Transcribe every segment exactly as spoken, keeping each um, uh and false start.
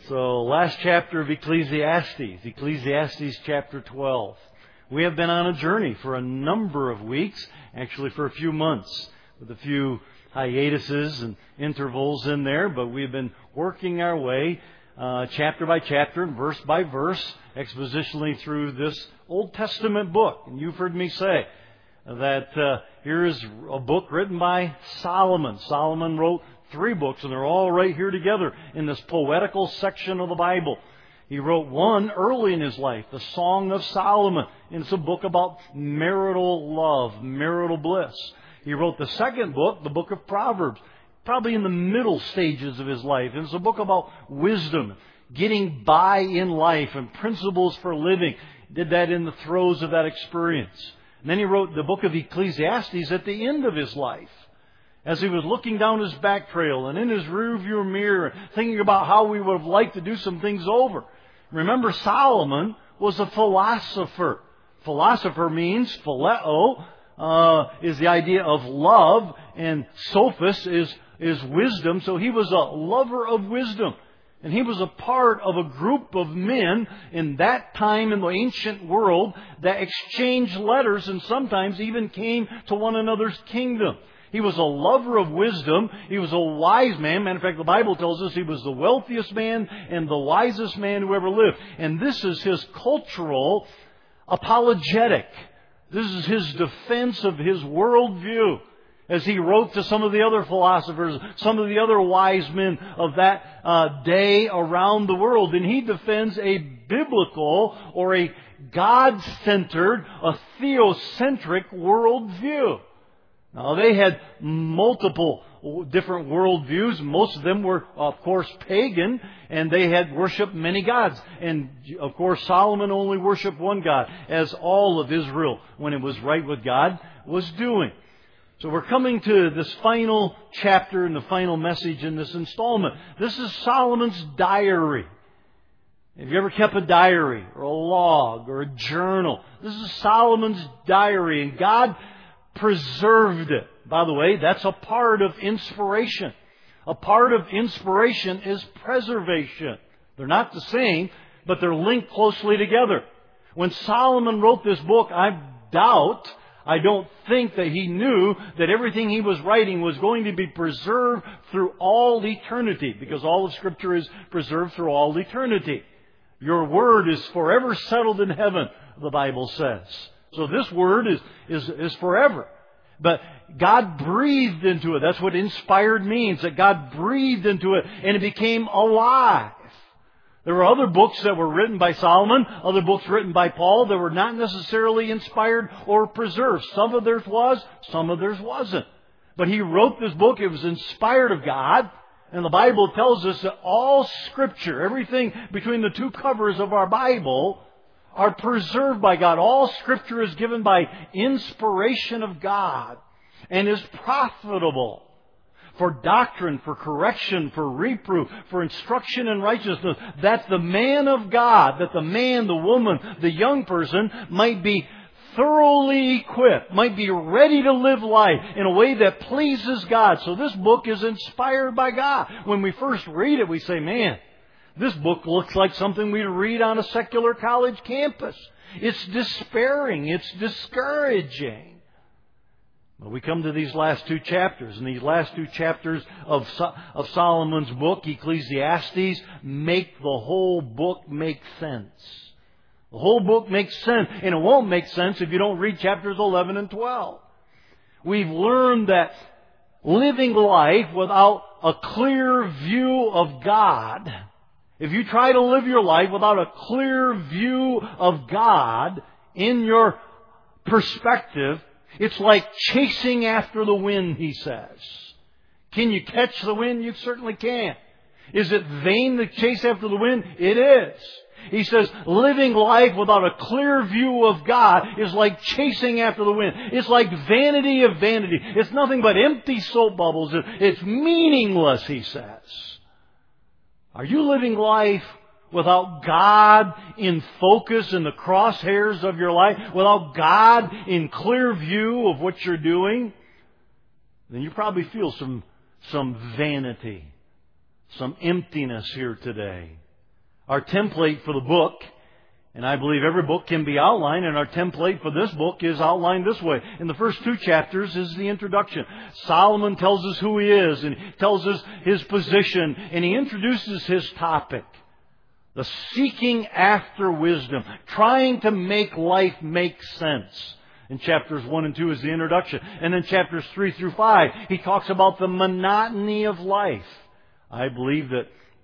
So, last chapter of Ecclesiastes, Ecclesiastes chapter twelve. We have been on a journey for a number of weeks, actually for a few months, with a few hiatuses and intervals in there, but we've been working our way uh, chapter by chapter and verse by verse, expositionally through this Old Testament book. And you've heard me say that uh, here is a book written by Solomon. Solomon wrote three books, and they're all right here together in this poetical section of the Bible. He wrote one early in his life, the Song of Solomon. And it's a book about marital love, marital bliss. He wrote the second book, the book of Proverbs, probably in the middle stages of his life. And it's a book about wisdom, getting by in life and principles for living. He did that in the throes of that experience. And then he wrote the book of Ecclesiastes at the end of his life, as he was looking down his back trail and in his rearview mirror, thinking about how he would have liked to do some things over. Remember, Solomon was a philosopher. Philosopher means phileo, uh, is the idea of love, and sophis is, is wisdom. So he was a lover of wisdom. And he was a part of a group of men in that time in the ancient world that exchanged letters and sometimes even came to one another's kingdom. He was a lover of wisdom. He was a wise man. Matter of fact, the Bible tells us he was the wealthiest man and the wisest man who ever lived. And this is his cultural apologetic. This is his defense of his worldview, as he wrote to some of the other philosophers, some of the other wise men of that uh, day around the world. And he defends a biblical or a God-centered, a theocentric worldview. Now, they had multiple different worldviews. Most of them were, of course, pagan, and they had worshipped many gods. And, of course, Solomon only worshipped one God, as all of Israel, when it was right with God, was doing. So we're coming to this final chapter and the final message in this installment. This is Solomon's diary. Have you ever kept a diary or a log or a journal? This is Solomon's diary, and God preserved it. By the way, that's a part of inspiration. A part of inspiration is preservation. They're not the same, but they're linked closely together. When Solomon wrote this book, I doubt, I don't think that he knew that everything he was writing was going to be preserved through all eternity, because all of Scripture is preserved through all eternity. Your word is forever settled in heaven, the Bible says. So this word is, is, is forever. But God breathed into it. That's what inspired means, that God breathed into it and it became alive. There were other books that were written by Solomon, other books written by Paul that were not necessarily inspired or preserved. Some of theirs was, some of theirs wasn't. But he wrote this book. It was inspired of God. And the Bible tells us that all Scripture, everything between the two covers of our Bible, are preserved by God. All Scripture is given by inspiration of God and is profitable for doctrine, for correction, for reproof, for instruction in righteousness, that the man of God, that the man, the woman, the young person might be thoroughly equipped, might be ready to live life in a way that pleases God. So this book is inspired by God. When we first read it, we say, man, this book looks like something we'd read on a secular college campus. It's despairing. It's discouraging. But we come to these last two chapters, and these last two chapters of, of Solomon's book, Ecclesiastes, make the whole book make sense. The whole book makes sense, and it won't make sense if you don't read chapters eleven and twelve. We've learned that living life without a clear view of God, if you try to live your life without a clear view of God in your perspective, it's like chasing after the wind, he says. Can you catch the wind? You certainly can. Is it vain to chase after the wind? It is. He says living life without a clear view of God is like chasing after the wind. It's like vanity of vanity. It's nothing but empty soap bubbles. It's meaningless, he says. Are you living life without God in focus in the crosshairs of your life? Without God in clear view of what you're doing? Then you probably feel some, some vanity, some emptiness here today. Our template for the book, and I believe every book can be outlined, and our template for this book is outlined this way. In the first two chapters is the introduction. Solomon tells us who he is, and tells us his position, and he introduces his topic. The seeking after wisdom, trying to make life make sense. In chapters one and two is the introduction. And then chapters three through five, he talks about the monotony of life. I believe that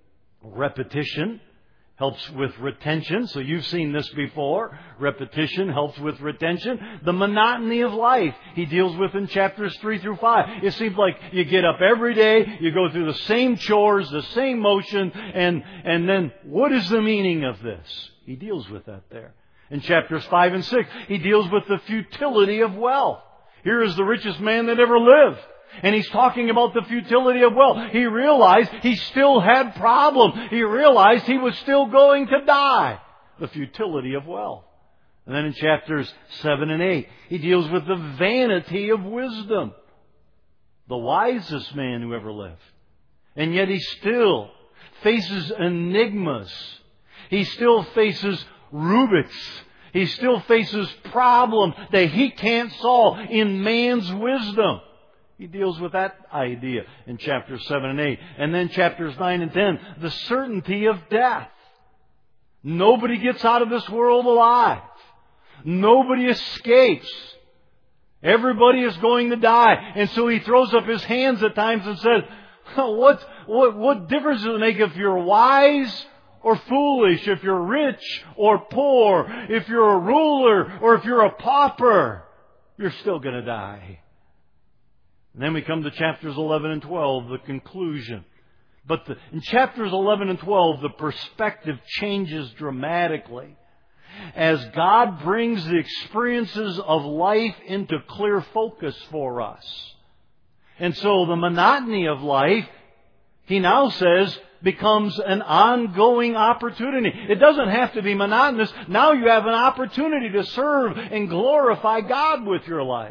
repetition helps with retention. So you've seen this before. Repetition helps with retention. The monotony of life he deals with in chapters three through five. It seems like you get up every day, you go through the same chores, the same motion, and, and then what is the meaning of this? He deals with that there. In chapters five and six, he deals with the futility of wealth. Here is the richest man that ever lived. And he's talking about the futility of wealth. He realized he still had problems. He realized he was still going to die. The futility of wealth. And then in chapters seven and eight, he deals with the vanity of wisdom. The wisest man who ever lived. And yet he still faces enigmas. He still faces Rubik's. He still faces problems that he can't solve in man's wisdom. He deals with that idea in chapters seven and eight. And then chapters nine and ten, the certainty of death. Nobody gets out of this world alive. Nobody escapes. Everybody is going to die. And so he throws up his hands at times and says, what, what, what difference does it make if you're wise or foolish, if you're rich or poor, if you're a ruler or if you're a pauper? You're still going to die. And then we come to chapters eleven and twelve, the conclusion. But the, in chapters eleven and twelve, the perspective changes dramatically as God brings the experiences of life into clear focus for us. And so the monotony of life, he now says, becomes an ongoing opportunity. It doesn't have to be monotonous. Now you have an opportunity to serve and glorify God with your life.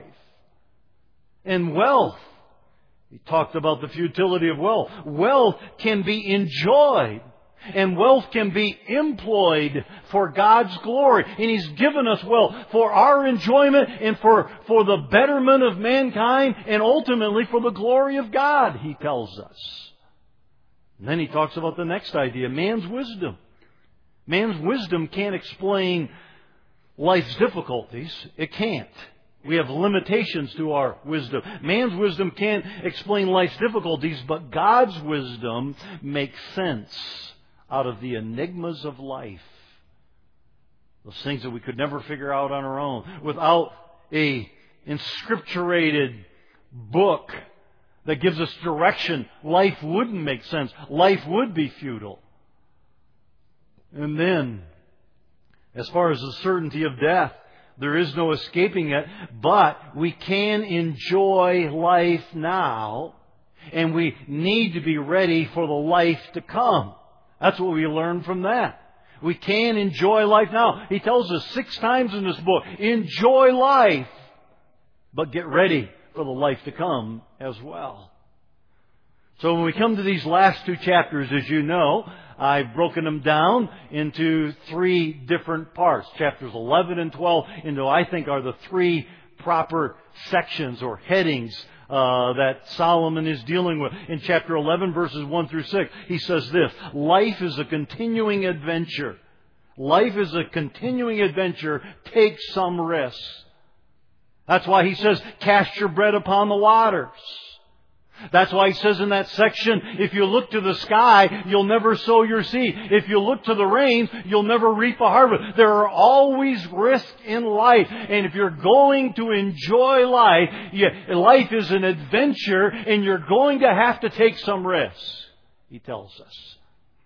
And wealth. He talked about the futility of wealth. Wealth can be enjoyed. And wealth can be employed for God's glory. And He's given us wealth for our enjoyment and for, for the betterment of mankind and ultimately for the glory of God, he tells us. And then he talks about the next idea, man's wisdom. Man's wisdom can't explain life's difficulties. It can't. We have limitations to our wisdom. Man's wisdom can't explain life's difficulties, but God's wisdom makes sense out of the enigmas of life. Those things that we could never figure out on our own. Without a inscripturated book that gives us direction, life wouldn't make sense. Life would be futile. And then, as far as the certainty of death, there is no escaping it, but we can enjoy life now, and we need to be ready for the life to come. That's what we learn from that. We can enjoy life now. He tells us six times in this book, enjoy life, but get ready for the life to come as well. So when we come to these last two chapters, as you know, I've broken them down into three different parts. Chapters eleven and twelve into, I think, are the three proper sections or headings uh, that Solomon is dealing with. In chapter eleven, verses one through six, he says this: life is a continuing adventure. Life is a continuing adventure. Take some risks. That's why he says, cast your bread upon the waters. That's why he says in that section, if you look to the sky, you'll never sow your seed. If you look to the rain, you'll never reap a harvest. There are always risks in life. And if you're going to enjoy life, you, life is an adventure and you're going to have to take some risks, he tells us.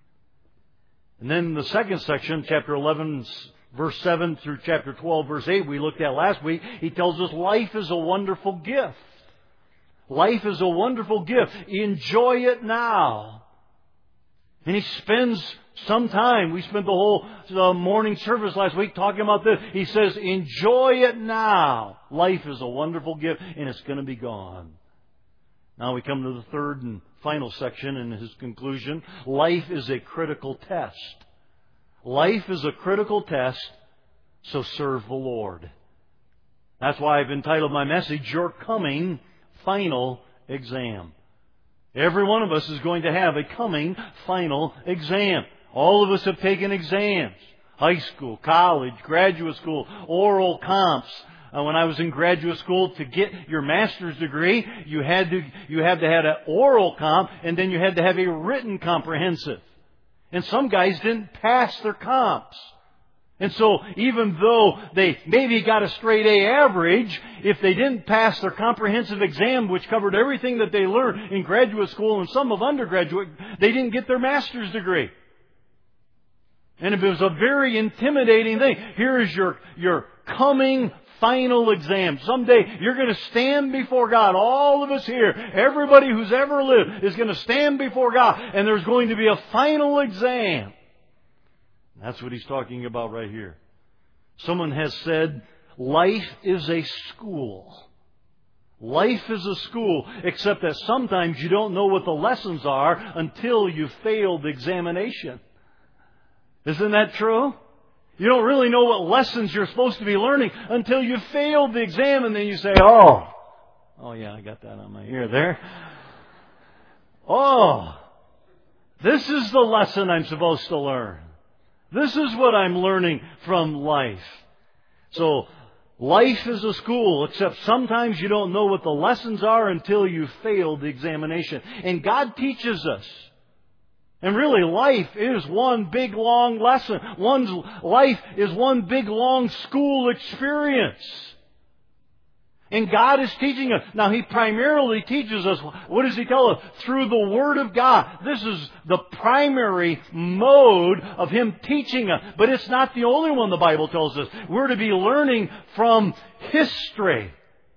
And then the second section, chapter eleven, verse seven through chapter twelve, verse eight, we looked at last week, he tells us life is a wonderful gift. Life is a wonderful gift. Enjoy it now. And he spends some time. We spent the whole uh, morning service last week talking about this. He says, enjoy it now. Life is a wonderful gift and it's going to be gone. Now we come to the third and final section in his conclusion. Life is a critical test. Life is a critical test, so serve the Lord. That's why I've entitled my message, Your Coming Final Exam. Every one of us is going to have a coming final exam. All of us have taken exams. High school, college, graduate school, oral comps. Uh, when I was in graduate school, to get your master's degree, you had to you had to have an oral comp, and then you had to have a written comprehensive. And some guys didn't pass their comps. And so even though they maybe got a straight A average, if they didn't pass their comprehensive exam, which covered everything that they learned in graduate school and some of undergraduate, they didn't get their master's degree. And it was a very intimidating thing. Here is your, your coming final exam. Someday you're going to stand before God. All of us here, everybody who's ever lived is going to stand before God. And there's going to be a final exam. That's what he's talking about right here. Someone has said, life is a school. Life is a school, except that sometimes you don't know what the lessons are until you failed the examination. Isn't that true? You don't really know what lessons you're supposed to be learning until you failed the exam, and then you say, oh, oh yeah, I got that on my ear there. Oh, this is the lesson I'm supposed to learn. This is what I'm learning from life. So, life is a school, except sometimes you don't know what the lessons are until you fail the examination. And God teaches us. And really, life is one big, long lesson. One's life is one big, long school experience. And God is teaching us. Now, He primarily teaches us, what does He tell us? Through the Word of God. This is the primary mode of Him teaching us. But it's not the only one the Bible tells us. We're to be learning from history.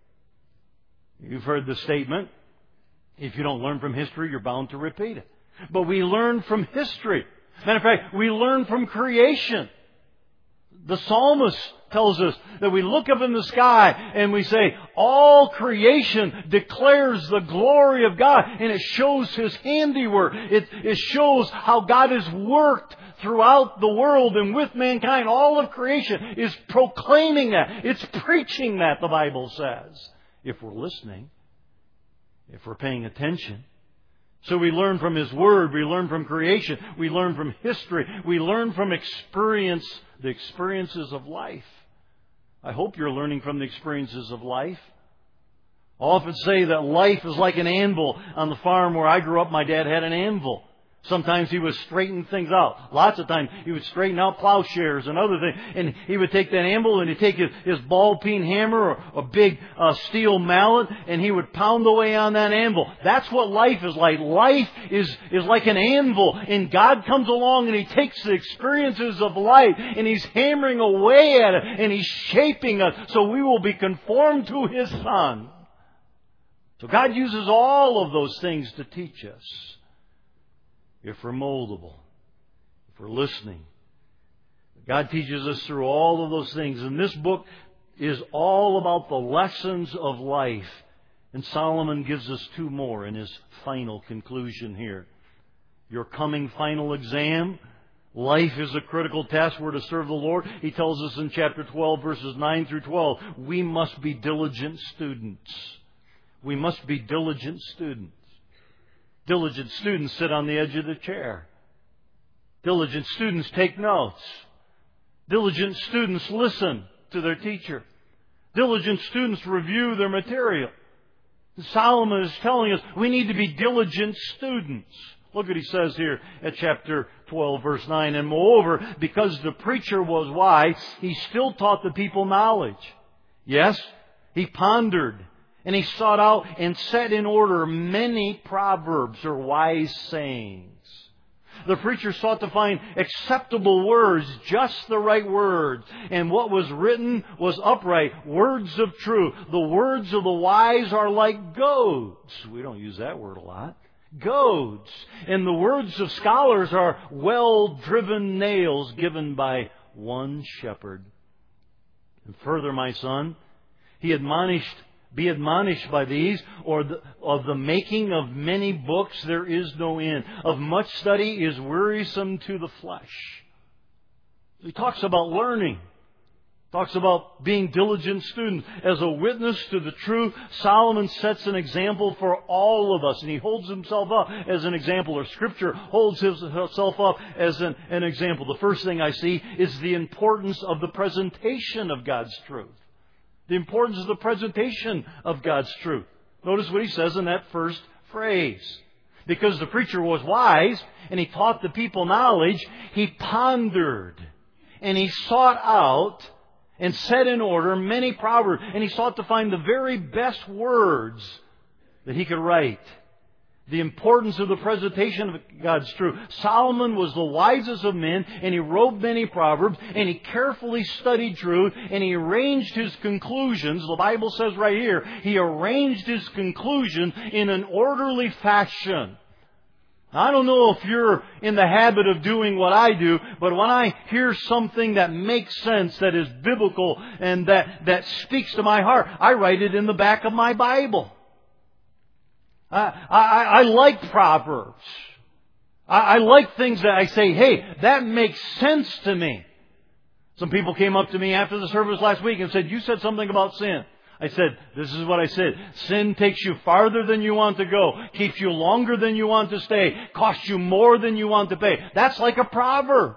You've heard the statement, if you don't learn from history, you're bound to repeat it. But we learn from history. Matter of fact, we learn from creation. The psalmist tells us that we look up in the sky and we say, all creation declares the glory of God, and it shows His handiwork. It, it shows how God has worked throughout the world and with mankind. All of creation is proclaiming that. It's preaching that, the Bible says. If we're listening, if we're paying attention. So we learn from His Word, we learn from creation, we learn from history, we learn from experience, the experiences of life. I hope you're learning from the experiences of life. I often say that life is like an anvil. On the farm where I grew up, my dad had an anvil. Sometimes he would straighten things out. Lots of times he would straighten out plowshares and other things. And he would take that anvil and he'd take his, his ball peen hammer or a big uh, steel mallet and he would pound away on that anvil. That's what life is like. Life is, is like an anvil. And God comes along and He takes the experiences of life and He's hammering away at it and He's shaping us so we will be conformed to His Son. So God uses all of those things to teach us. If we're moldable, if we're listening. God teaches us through all of those things. And this book is all about the lessons of life. And Solomon gives us two more in his final conclusion here. Your coming final exam. Life is a critical test. We're to serve the Lord. He tells us in chapter twelve, verses nine through twelve, we must be diligent students. We must be diligent students. Diligent students sit on the edge of the chair. Diligent students take notes. Diligent students listen to their teacher. Diligent students review their material. Solomon is telling us we need to be diligent students. Look what he says here at chapter twelve, verse nine. And moreover, because the preacher was wise, he still taught the people knowledge. Yes, he pondered. And he sought out and set in order many proverbs or wise sayings. The preacher sought to find acceptable words, just the right words. And what was written was upright, words of truth. The words of the wise are like goads. We don't use that word a lot. Goads. And the words of scholars are well-driven nails given by one shepherd. And further, my son, he admonished Be admonished by these, or the, of the making of many books there is no end. Of much study is wearisome to the flesh. He talks about learning. Talks about being diligent students. As a witness to the truth, Solomon sets an example for all of us. And he holds himself up as an example, or Scripture holds himself up as an, an example. The first thing I see is the importance of the presentation of God's truth. The importance of the presentation of God's truth. Notice what he says in that first phrase. Because the preacher was wise and he taught the people knowledge, he pondered and he sought out and set in order many proverbs. And he sought to find the very best words that he could write. The importance of the presentation of God's truth. Solomon was the wisest of men, and he wrote many proverbs, and he carefully studied truth, and he arranged his conclusions. The Bible says right here, he arranged his conclusions in an orderly fashion. I don't know if you're in the habit of doing what I do, but when I hear something that makes sense, that is biblical, and that, that speaks to my heart, I write it in the back of my Bible. I, I, I like Proverbs. I, I like things that I say, hey, that makes sense to me. Some people came up to me after the service last week and said, you said something about sin. I said, this is what I said. Sin takes you farther than you want to go, keeps you longer than you want to stay, costs you more than you want to pay. That's like a proverb.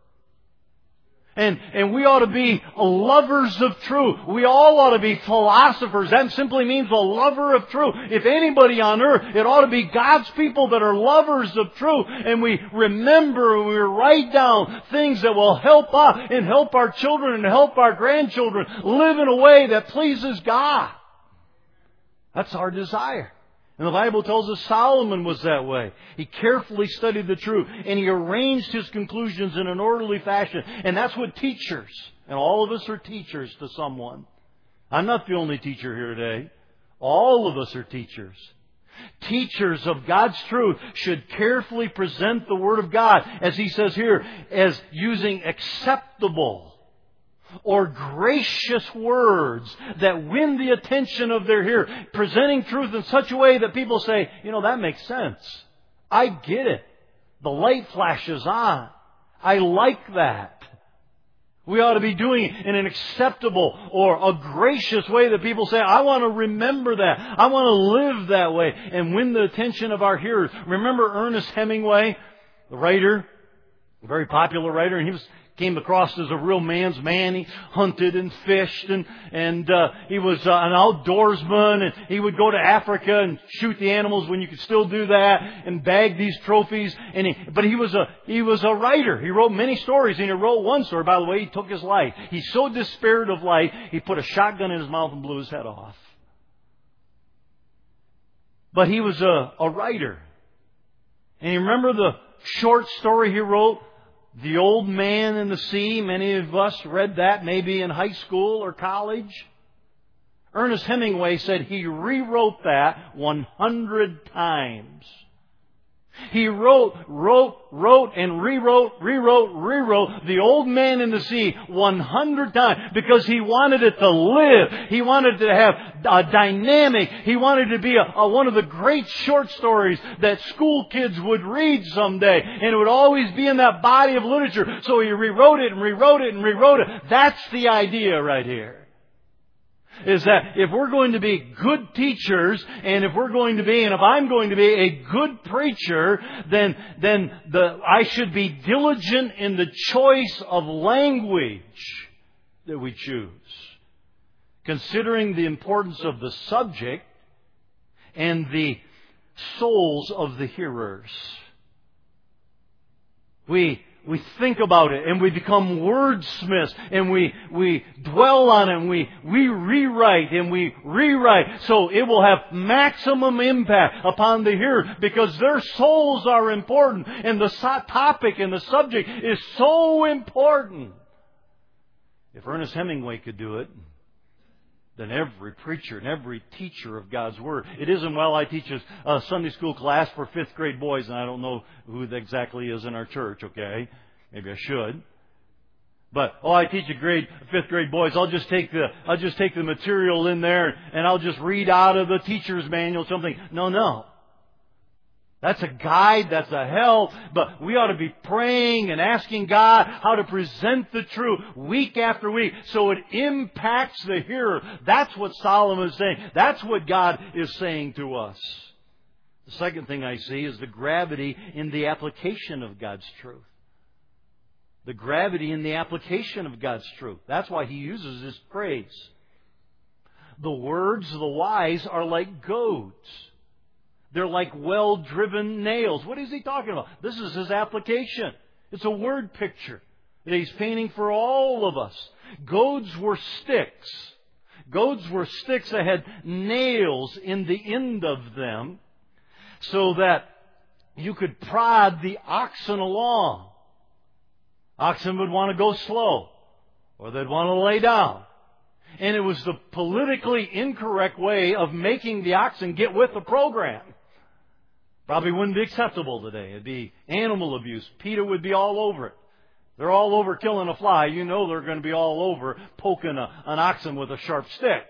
And, and we ought to be lovers of truth. We all ought to be philosophers. That simply means a lover of truth. If anybody on earth, it ought to be God's people that are lovers of truth. And we remember and we write down things that will help us and help our children and help our grandchildren live in a way that pleases God. That's our desire. And the Bible tells us Solomon was that way. He carefully studied the truth and he arranged his conclusions in an orderly fashion. And that's what teachers, and all of us are teachers to someone. I'm not the only teacher here today. All of us are teachers. Teachers of God's truth should carefully present the Word of God, as he says here, as using acceptable or gracious words that win the attention of their hearer, presenting truth in such a way that people say, you know, that makes sense. I get it. The light flashes on. I like that. We ought to be doing it in an acceptable or a gracious way that people say, I want to remember that. I want to live that way, and win the attention of our hearers. Remember Ernest Hemingway, the writer, a very popular writer, and he was came across as a real man's man. He hunted and fished, and and uh, he was uh, an outdoorsman, and he would go to Africa and shoot the animals when you could still do that, and bag these trophies. And he, but he was a he was a writer. He wrote many stories, and he wrote one story. By the way, he took his life. He so despaired of life, he put a shotgun in his mouth and blew his head off. But he was a, a writer, and you remember the short story he wrote, The Old Man and the Sea? Many of us read that maybe in high school or college. Ernest Hemingway said he rewrote that one hundred times. He wrote, wrote, wrote, and rewrote, rewrote, rewrote The Old Man and the Sea one hundred times because he wanted it to live. He wanted to have a dynamic. He wanted to be a, a, one of the great short stories that school kids would read someday. And it would always be in that body of literature. So he rewrote it and rewrote it and rewrote it. That's the idea right here. Is that if we're going to be good teachers, and if we're going to be, and if I'm going to be a good preacher, then then the I should be diligent in the choice of language that we choose, considering the importance of the subject and the souls of the hearers. We We think about it and we become wordsmiths, and we, we dwell on it, and we, we rewrite and we rewrite. So it will have maximum impact upon the hearer because their souls are important, and the topic and the subject is so important. If Ernest Hemingway could do it, then every preacher and every teacher of God's Word. It isn't, well, I teach a Sunday school class for fifth grade boys, and I don't know who that exactly is in our church, okay? Maybe I should. But, oh, I teach a grade, fifth grade boys. I'll just take the, I'll just take the material in there, and I'll just read out of the teacher's manual something. No, no. That's a guide, that's a help, but we ought to be praying and asking God how to present the truth week after week so it impacts the hearer. That's what Solomon is saying. That's what God is saying to us. The second thing I see is the gravity in the application of God's truth. The gravity in the application of God's truth. That's why he uses this phrase. The words of the wise are like goads. They're like well-driven nails. What is he talking about? This is his application. It's a word picture that he's painting for all of us. Goads were sticks. Goads were sticks that had nails in the end of them so that you could prod the oxen along. Oxen would want to go slow, or they'd want to lay down. And it was the politically incorrect way of making the oxen get with the program. Probably wouldn't be acceptable today. It'd be animal abuse. PETA would be all over it. They're all over killing a fly. You know they're going to be all over poking a, an oxen with a sharp stick.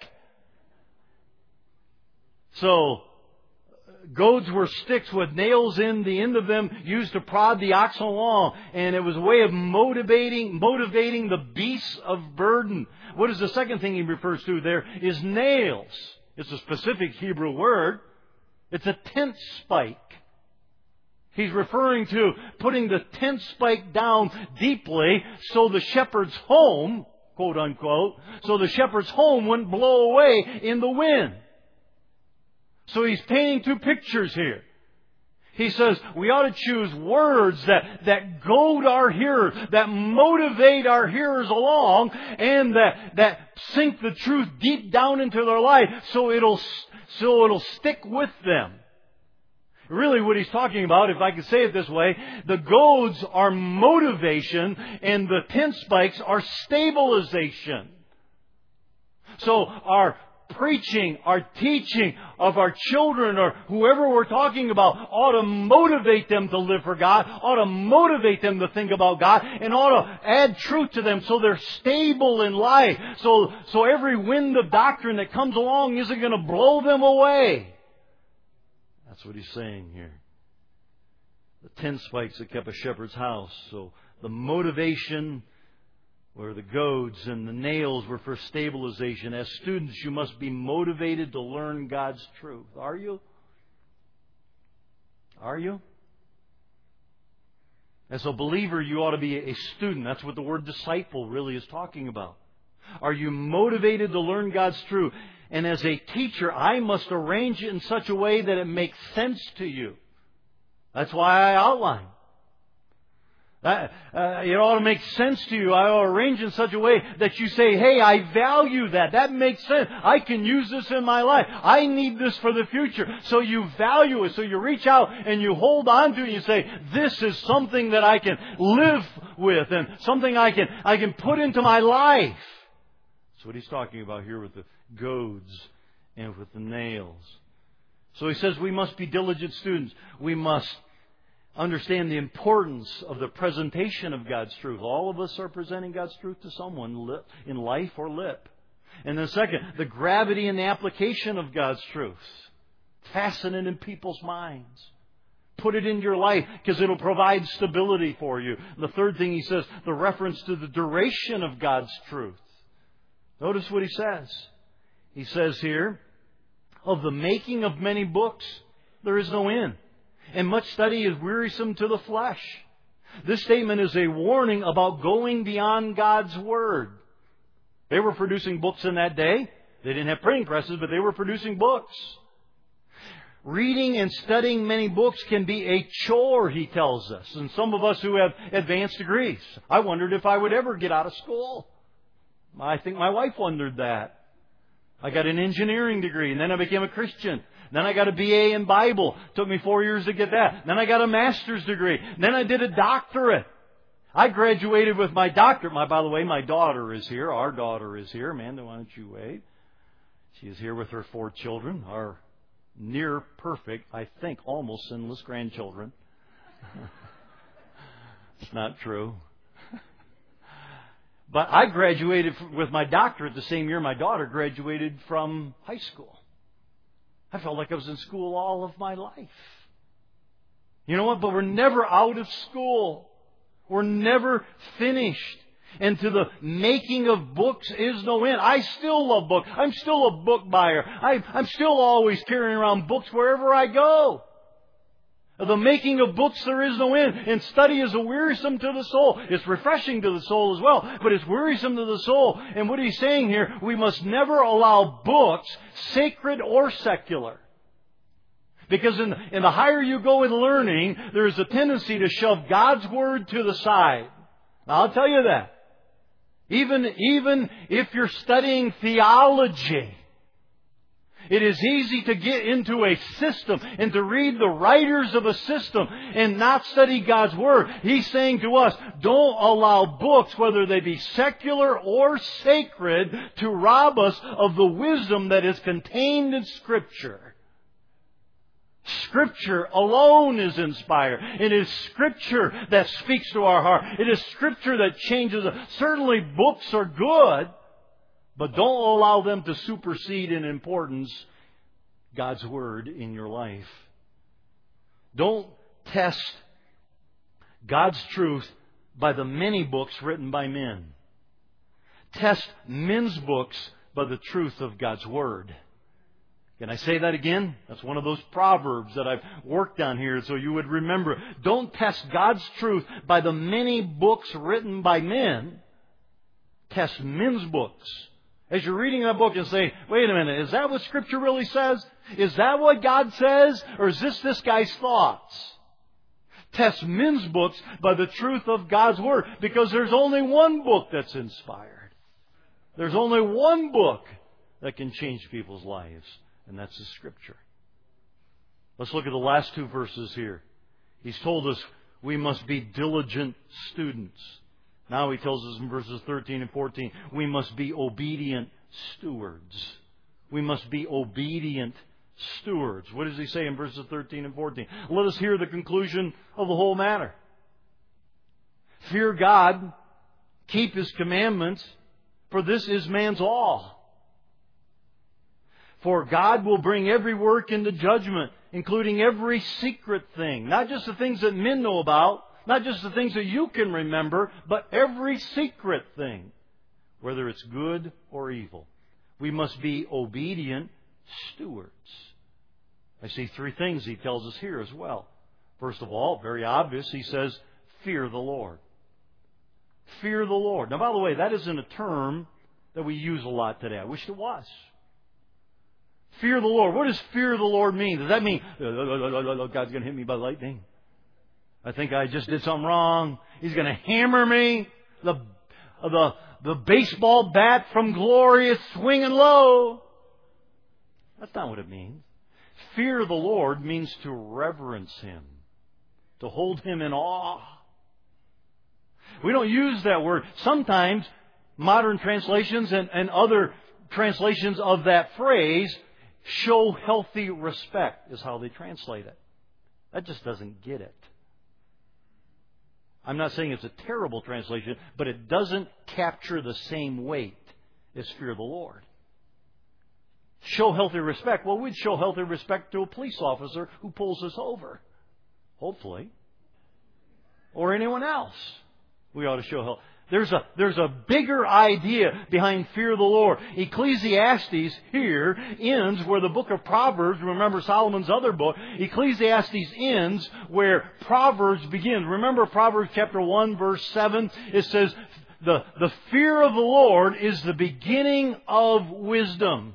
So, goads were sticks with nails in the end of them used to prod the oxen along. And it was a way of motivating, motivating the beasts of burden. What is the second thing he refers to there? Is nails. It's a specific Hebrew word. It's a tent spike. He's referring to putting the tent spike down deeply so the shepherd's home, quote unquote, so the shepherd's home wouldn't blow away in the wind. So he's painting two pictures here. He says we ought to choose words that, that goad our hearers, that motivate our hearers along, and that, that sink the truth deep down into their life so it'll, so it'll stick with them. Really what he's talking about, if I could say it this way, the goads are motivation and the tent spikes are stabilization. So our preaching, our teaching of our children or whoever we're talking about ought to motivate them to live for God, ought to motivate them to think about God, and ought to add truth to them so they're stable in life. So, so every wind of doctrine that comes along isn't going to blow them away. That's what he's saying here. The tent spikes that kept a shepherd's house. So the motivation were the goads and the nails were for stabilization. As students, you must be motivated to learn God's truth. Are you? Are you? As a believer, you ought to be a student. That's what the word disciple really is talking about. Are you motivated to learn God's truth? And as a teacher, I must arrange it in such a way that it makes sense to you. That's why I outline. That, uh, it ought to make sense to you. I ought to arrange in such a way that you say, hey, I value that. That makes sense. I can use this in my life. I need this for the future. So you value it. So you reach out and you hold on to it and you say, this is something that I can live with and something I can, I can put into my life. That's what he's talking about here with the goads and with the nails. So he says we must be diligent students. We must understand the importance of the presentation of God's truth. All of us are presenting God's truth to someone in life or lip. And then second, the gravity and the application of God's truth. Fasten it in people's minds. Put it in your life because it'll provide stability for you. The third thing he says, the reference to the duration of God's truth. Notice what he says. He says here, of the making of many books, there is no end. And much study is wearisome to the flesh. This statement is a warning about going beyond God's Word. They were producing books in that day. They didn't have printing presses, but they were producing books. Reading and studying many books can be a chore, he tells us. And some of us who have advanced degrees, I wondered if I would ever get out of school. I think my wife wondered that. I got an engineering degree, and then I became a Christian. Then I got a B A in Bible. Took me four years to get that. Then I got a master's degree. Then I did a doctorate. I graduated with my doctorate. My, by the way, my daughter is here. Our daughter is here. Amanda, why don't you wait? She is here with her four children, our near perfect, I think, almost sinless grandchildren. It's not true. But I graduated with my doctorate the same year my daughter graduated from high school. I felt like I was in school all of my life. You know what? But we're never out of school. We're never finished. And to the making of books is no end. I still love books. I'm still a book buyer. I, I'm still always carrying around books wherever I go. The making of books there is no end. And study is a wearisome to the soul. It's refreshing to the soul as well, but it's wearisome to the soul. And what he's saying here, we must never allow books, sacred or secular. Because in, in the higher you go in learning, there is a tendency to shove God's Word to the side. Now, I'll tell you that. Even, even if you're studying theology, it is easy to get into a system and to read the writers of a system and not study God's Word. He's saying to us, don't allow books, whether they be secular or sacred, to rob us of the wisdom that is contained in Scripture. Scripture alone is inspired. It is Scripture that speaks to our heart. It is Scripture that changes us. Certainly books are good, but don't allow them to supersede in importance God's Word in your life. Don't test God's truth by the many books written by men. Test men's books by the truth of God's Word. Can I say that again? That's one of those proverbs that I've worked on here so you would remember. Don't test God's truth by the many books written by men. Test men's books. As you're reading that book and say, wait a minute, is that what Scripture really says? Is that what God says? Or is this this guy's thoughts? Test men's books by the truth of God's Word. Because there's only one book that's inspired. There's only one book that can change people's lives. And that's the Scripture. Let's look at the last two verses here. He's told us we must be diligent students. Now he tells us in verses thirteen and fourteen, we must be obedient stewards. We must be obedient stewards. What does he say in verses thirteen and fourteen? Let us hear the conclusion of the whole matter. Fear God, keep His commandments, for this is man's all. For God will bring every work into judgment, including every secret thing. Not just the things that men know about, not just the things that you can remember, but every secret thing, whether it's good or evil. We must be obedient stewards. I see three things he tells us here as well. First of all, very obvious, he says, fear the Lord. Fear the Lord. Now, by the way, that isn't a term that we use a lot today. I wish it was. Fear the Lord. What does fear the Lord mean? Does that mean, God's going to hit me by lightning? I think I just did something wrong. He's going to hammer me. The, the, the baseball bat from glory is swinging low. That's not what it means. Fear the Lord means to reverence Him, to hold Him in awe. We don't use that word. Sometimes modern translations and, and other translations of that phrase show healthy respect is how they translate it. That just doesn't get it. I'm not saying it's a terrible translation, but it doesn't capture the same weight as fear the Lord. Show healthy respect. Well, we'd show healthy respect to a police officer who pulls us over. Hopefully. Or anyone else. We ought to show health. There's a, there's a bigger idea behind fear of the Lord. Ecclesiastes here ends where the book of Proverbs, remember Solomon's other book, Ecclesiastes ends where Proverbs begins. Remember Proverbs chapter one verse seven? It says, the, the fear of the Lord is the beginning of wisdom.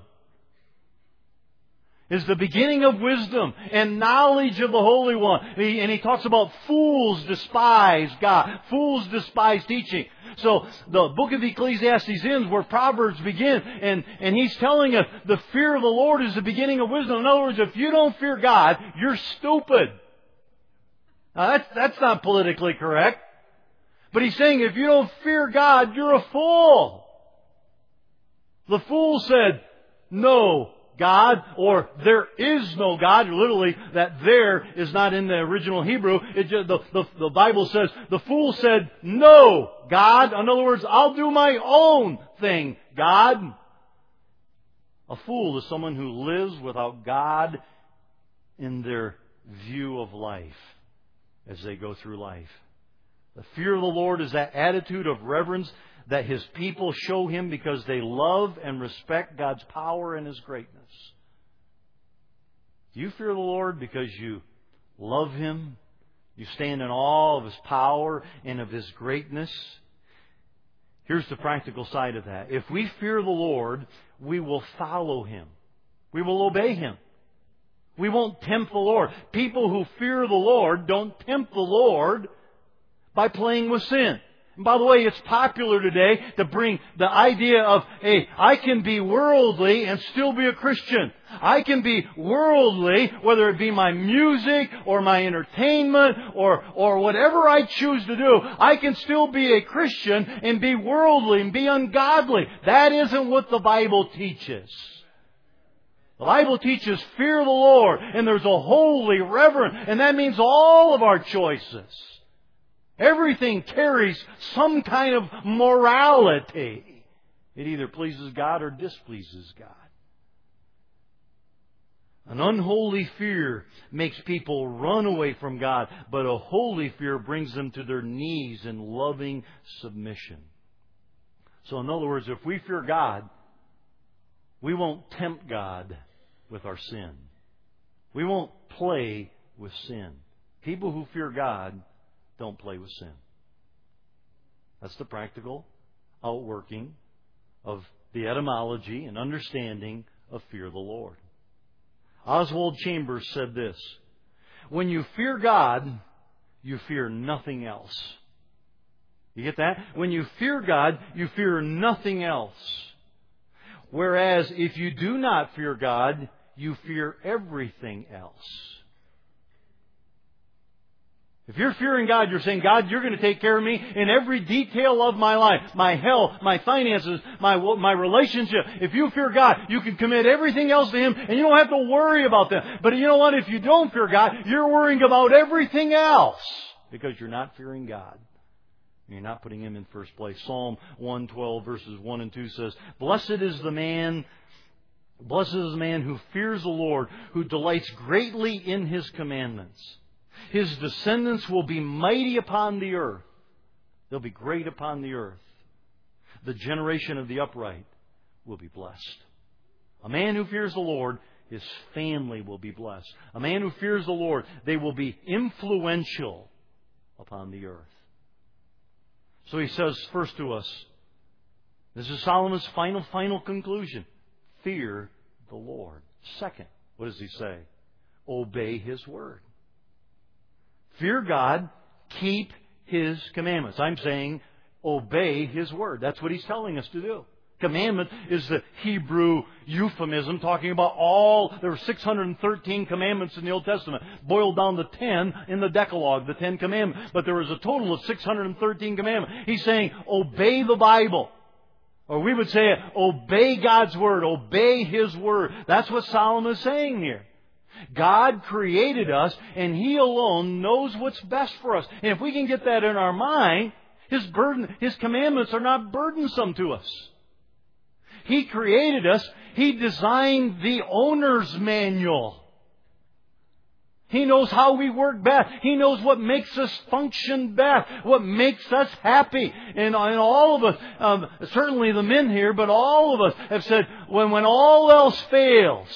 Is the beginning of wisdom and knowledge of the Holy One. And he talks about fools despise God. Fools despise teaching. So the book of Ecclesiastes ends where Proverbs begin. And, and he's telling us the fear of the Lord is the beginning of wisdom. In other words, if you don't fear God, you're stupid. Now that's, that's not politically correct. But he's saying if you don't fear God, you're a fool. The fool said, no God, or there is no God. Literally, that there is not in the original Hebrew. It just, the, the, the Bible says, the fool said, no God. In other words, I'll do my own thing, God. A fool is someone who lives without God in their view of life. as they go through life. The fear of the Lord is that attitude of reverence that His people show Him because they love and respect God's power and His greatness. Do you fear the Lord because you love Him? You stand in awe of His power and of His greatness? Here's the practical side of that. If we fear the Lord, we will follow Him. We will obey Him. We won't tempt the Lord. People who fear the Lord don't tempt the Lord by playing with sin. And by the way, it's popular today to bring the idea of, hey, I can be worldly and still be a Christian. I can be worldly, whether it be my music or my entertainment or, or whatever I choose to do. I can still be a Christian and be worldly and be ungodly. That isn't what the Bible teaches. The Bible teaches fear the Lord, and there's a holy reverence, and that means all of our choices. Everything carries some kind of morality. It either pleases God or displeases God. An unholy fear makes people run away from God, but a holy fear brings them to their knees in loving submission. So in other words, if we fear God, we won't tempt God with our sin. We won't play with sin. People who fear God don't play with sin. That's the practical outworking of the etymology and understanding of fear the Lord. Oswald Chambers said this: when you fear God, you fear nothing else. You get that? When you fear God, you fear nothing else. Whereas if you do not fear God, you fear everything else. If you're fearing God, you're saying, God, you're going to take care of me in every detail of my life. My health, my finances, my my relationship. If you fear God, you can commit everything else to Him and you don't have to worry about that. But you know what? If you don't fear God, you're worrying about everything else because you're not fearing God. You're not putting Him in first place. Psalm one twelve verses one and two says, Blessed is the man, blessed is the man who fears the Lord, who delights greatly in His commandments. His descendants will be mighty upon the earth. They'll be great upon the earth. The generation of the upright will be blessed. A man who fears the Lord, his family will be blessed. A man who fears the Lord, they will be influential upon the earth. So he says first to us, this is Solomon's final, final conclusion. Fear the Lord. Second, what does he say? Obey His word. Fear God, keep His commandments. I'm saying obey His word. That's what He's telling us to do. Commandment is the Hebrew euphemism talking about all, there were six hundred thirteen commandments in the Old Testament, boiled down to ten in the Decalogue, the Ten Commandments. But there was a total of six hundred thirteen commandments. He's saying obey the Bible. Or we would say obey God's word, obey His word. That's what Solomon is saying here. God created us, and He alone knows what's best for us. And if we can get that in our mind, His burden, His commandments are not burdensome to us. He created us. He designed the owner's manual. He knows how we work best. He knows what makes us function best, what makes us happy. And, and all of us, um, certainly the men here, but all of us have said, when, when all else fails,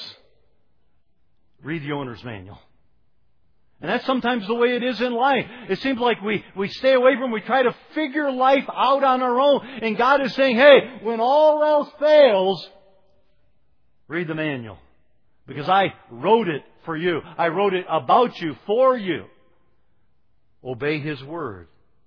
read the owner's manual. And that's sometimes the way it is in life. It seems like we, we stay away from, we try to figure life out on our own. And God is saying, hey, when all else fails, read the manual. Because I wrote it for you. I wrote it about you, for you. Obey His word.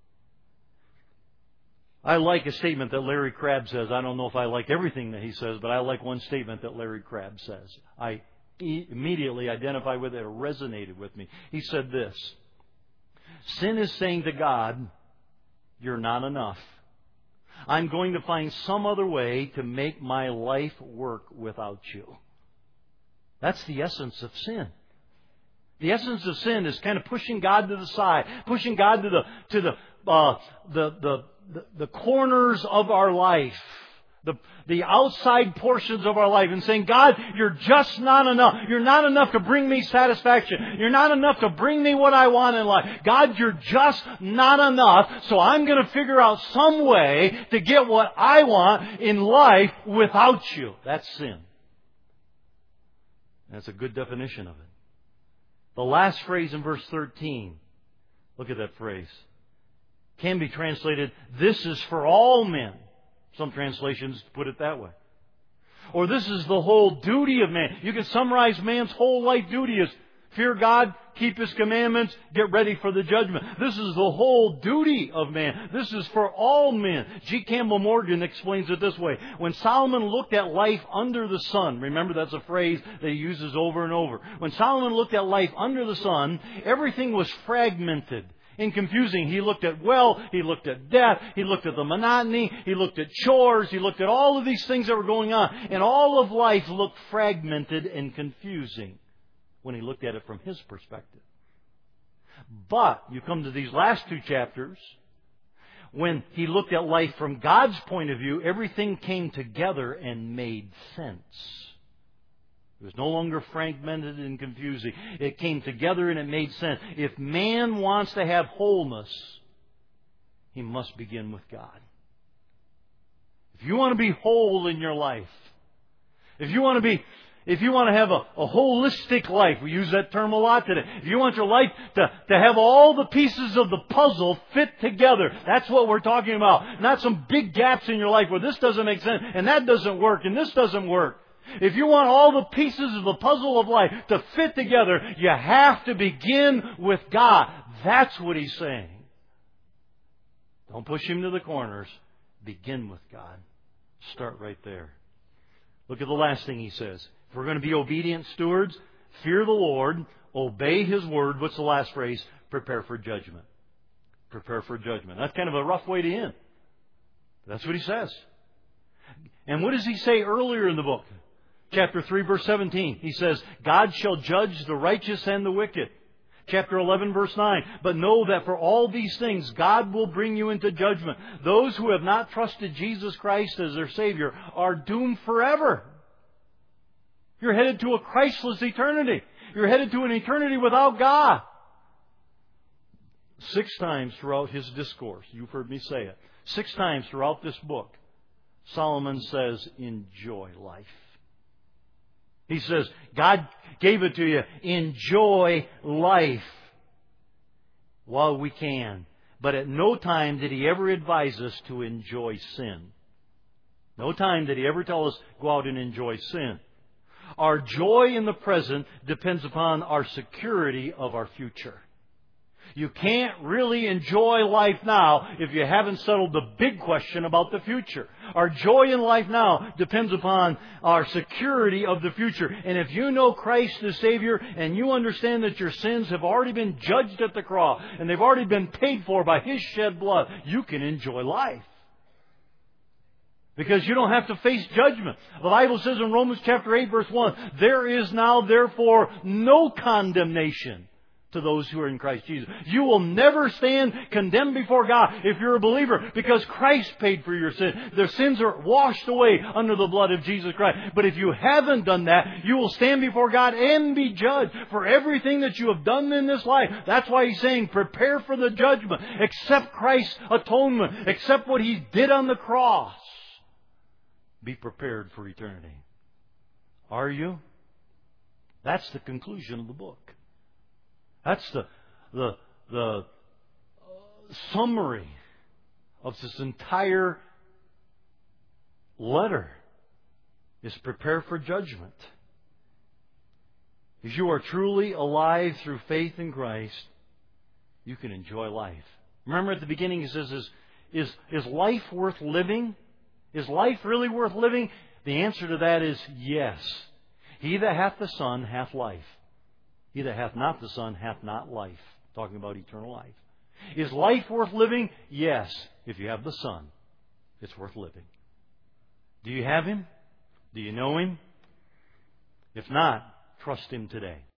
I like a statement that Larry Crabb says. I don't know if I like everything that he says, but I like one statement that Larry Crabb says. I immediately identify with it. It resonated with me. He said this: sin is saying to God, you're not enough. I'm going to find some other way to make my life work without you. That's the essence of sin. The essence of sin is kind of pushing God to the side, pushing God to the to the uh, the, the the the corners of our life, the, the outside portions of our life and saying, God, you're just not enough. You're not enough to bring me satisfaction. You're not enough to bring me what I want in life. God, you're just not enough. So I'm going to figure out some way to get what I want in life without you. That's sin. That's a good definition of it. The last phrase in verse thirteen, look at that phrase, can be translated, this is for all men. Some translations put it that way. Or this is the whole duty of man. You can summarize man's whole life duty as fear God, keep His commandments, get ready for the judgment. This is the whole duty of man. This is for all men. G. Campbell Morgan explains it this way. When Solomon looked at life under the sun, remember that's a phrase that he uses over and over. When Solomon looked at life under the sun, everything was fragmented and confusing. He looked at wealth, he looked at death, he looked at the monotony, he looked at chores, he looked at all of these things that were going on. And all of life looked fragmented and confusing when he looked at it from his perspective. But you come to these last two chapters, when he looked at life from God's point of view, everything came together and made sense. It was no longer fragmented and confusing. It came together and it made sense. If man wants to have wholeness, he must begin with God. If you want to be whole in your life, if you want to be, if you want to have a, a holistic life, we use that term a lot today. If you want your life to, to have all the pieces of the puzzle fit together, that's what we're talking about. Not some big gaps in your life where this doesn't make sense and that doesn't work and this doesn't work. If you want all the pieces of the puzzle of life to fit together, you have to begin with God. That's what He's saying. Don't push Him to the corners. Begin with God. Start right there. Look at the last thing He says. If we're going to be obedient stewards, fear the Lord, obey His word. What's the last phrase? Prepare for judgment. Prepare for judgment. That's kind of a rough way to end. That's what He says. And what does He say earlier in the book? Chapter three, verse seventeen. He says, God shall judge the righteous and the wicked. Chapter eleven, verse nine. But know that for all these things, God will bring you into judgment. Those who have not trusted Jesus Christ as their Savior are doomed forever. You're headed to a Christless eternity. You're headed to an eternity without God. Six times throughout his discourse, you've heard me say it, six times throughout this book, Solomon says, enjoy life. He says, God gave it to you. Enjoy life while we can. But at no time did He ever advise us to enjoy sin. No time did He ever tell us, go out and enjoy sin. Our joy in the present depends upon our security of our future. You can't really enjoy life now if you haven't settled the big question about the future. Our joy in life now depends upon our security of the future. And if you know Christ as Savior and you understand that your sins have already been judged at the cross and they've already been paid for by His shed blood, you can enjoy life. Because you don't have to face judgment. The Bible says in Romans chapter eight, verse one, there is now therefore no condemnation to those who are in Christ Jesus. You will never stand condemned before God if you're a believer, because Christ paid for your sin. Their sins are washed away under the blood of Jesus Christ. But if you haven't done that, you will stand before God and be judged for everything that you have done in this life. That's why He's saying, prepare for the judgment. Accept Christ's atonement. Accept what He did on the cross. Be prepared for eternity. Are you? That's the conclusion of the book. That's the the the summary of this entire letter, is prepare for judgment. If you are truly alive through faith in Christ, you can enjoy life. Remember at the beginning He says, is, is, is life worth living? Is life really worth living? The answer to that is yes. He that hath the Son hath life. He that hath not the Son hath not life. Talking about eternal life. Is life worth living? Yes. If you have the Son, it's worth living. Do you have Him? Do you know Him? If not, trust Him today.